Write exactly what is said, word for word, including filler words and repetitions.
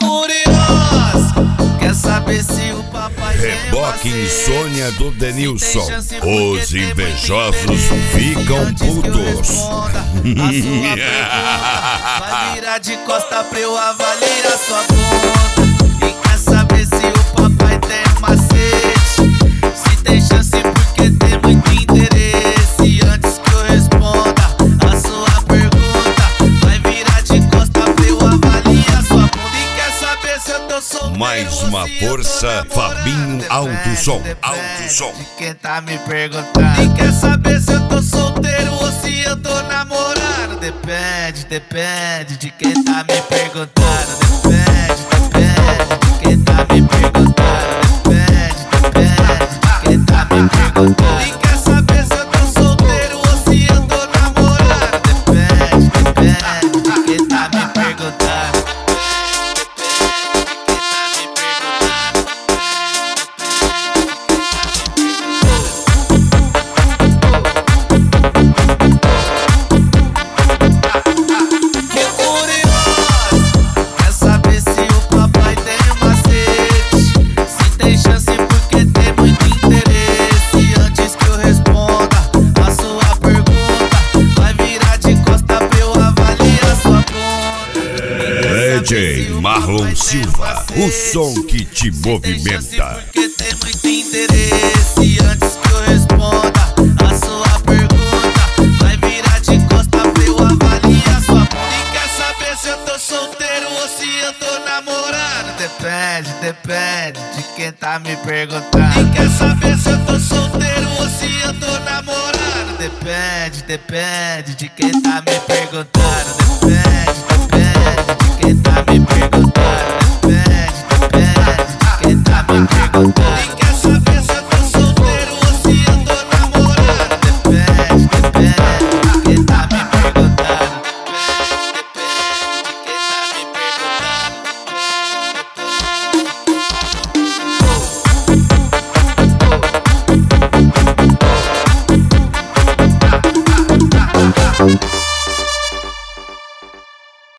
curiosa, quer saber se o papai Reboque insônia do Denilson. Os invejosos ficam putos. Vai virar de costa pra eu avaliar sua conta. E quer saber se o papai tem macete, se tem chance porque tem muito interesse. Antes que eu responda a sua pergunta, vai virar de costa pra eu avaliar sua bunda. E quer saber se eu tô solteiro? Mais uma força, Fabinho Alto Som. Alto Som. De quem tá me perguntando. E quer saber se eu tô solteiro ou se eu tô namorando? Depende, depende de quem tá me perguntando. Depende, depende de quem tá me perguntando. Depende, depende de quem tá me perguntando. E quer saber se eu tô solteiro ou se eu tô namorando? Depende, depende de quem tá me perguntando. D J Marlon Silva, o som que te movimenta. Porque tem muito interesse. Antes que eu responda a sua pergunta, vai virar de costa pra eu avaliar sua bunda. E quer saber se eu tô solteiro ou se eu tô namorando? Depende, depende de quem tá me perguntando. E quer saber se eu tô solteiro ou se eu tô namorando? Depende, depende de quem tá me perguntando.